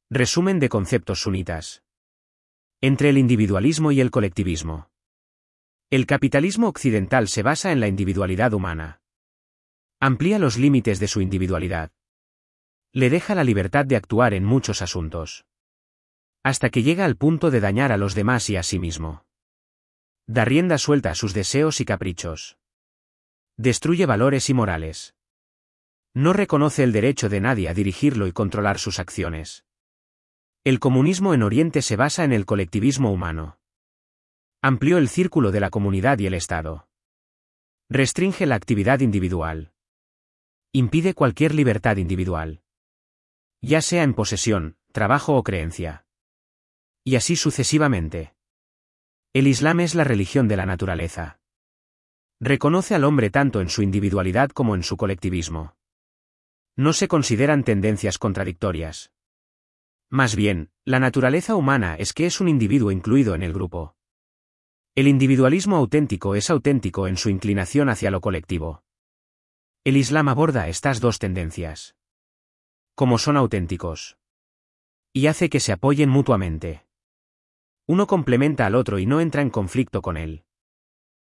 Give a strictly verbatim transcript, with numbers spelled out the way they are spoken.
Resumen de conceptos sunitas. Entre el individualismo y el colectivismo. El capitalismo occidental se basa en la individualidad humana. Amplía los límites de su individualidad. Le deja la libertad de actuar en muchos asuntos. Hasta que llega al punto de dañar a los demás y a sí mismo. Da rienda suelta a sus deseos y caprichos. Destruye valores y morales. No reconoce el derecho de nadie a dirigirlo y controlar sus acciones. El comunismo en Oriente se basa en el colectivismo humano. Amplió el círculo de la comunidad y el Estado. Restringe la actividad individual. Impide cualquier libertad individual. Ya sea en posesión, trabajo o creencia. Y así sucesivamente. El Islam es la religión de la naturaleza. Reconoce al hombre tanto en su individualidad como en su colectivismo. No se consideran tendencias contradictorias. Más bien, la naturaleza humana es que es un individuo incluido en el grupo. El individualismo auténtico es auténtico en su inclinación hacia lo colectivo. El Islam aborda estas dos tendencias. Como son auténticos. Y hace que se apoyen mutuamente. Uno complementa al otro y no entra en conflicto con él.